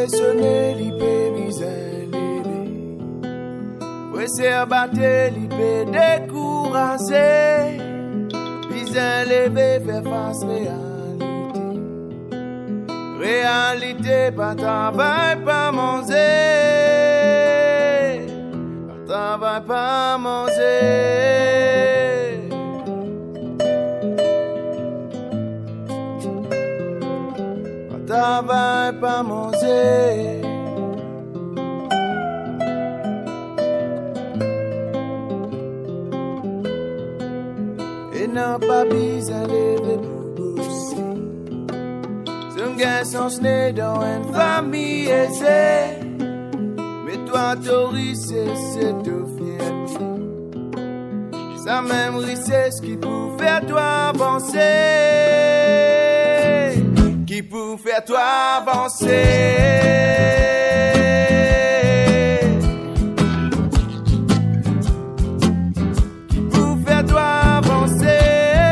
sonner, l'ipé misère levé. Presser battre, l'ipé décourager. Misère levé, faire face réalité. Réalité, pas travail, pas manger. Pas travail, pas manger. Travail pas manger. Et n'a pas besoin lever pour bosser. C'est un garçon né dans une famille aisée. Mais toi Doris c'est de fierté. Ça même richesse qui peut faire toi avancer. Qui peut faire toi avancer. Qui peut faire toi avancer.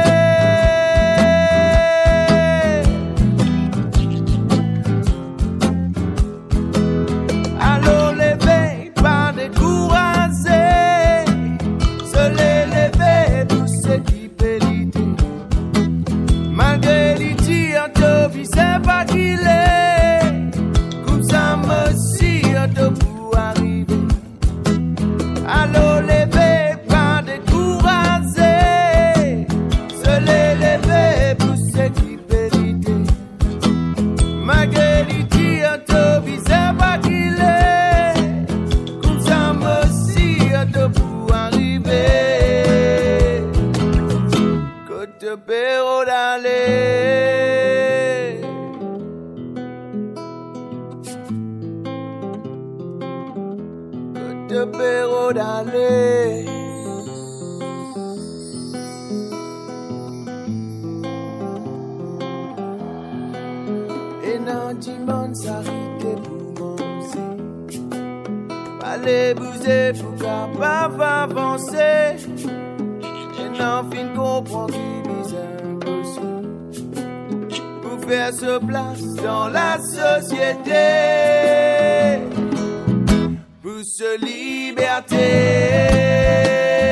Allons lever, pas décourager. Se lever, tout ce qui peut l'idée. Malgré l'idée, c'est pas qu'il est, comme ça me si de pour arriver. Allons lever, pas décourager, se lever pour s'équiper l'idée. Malgré l'idée, c'est pas qu'il est, comme ça me si de pour arriver. Côte Péro d'aller. De Péro d'aller. Et non, dimanche, ça rite pour manger. Pas les bouser pour capable avancer. Et non, fin comprend qui vise impossible. Pour faire se place dans la société. Pour se liberté.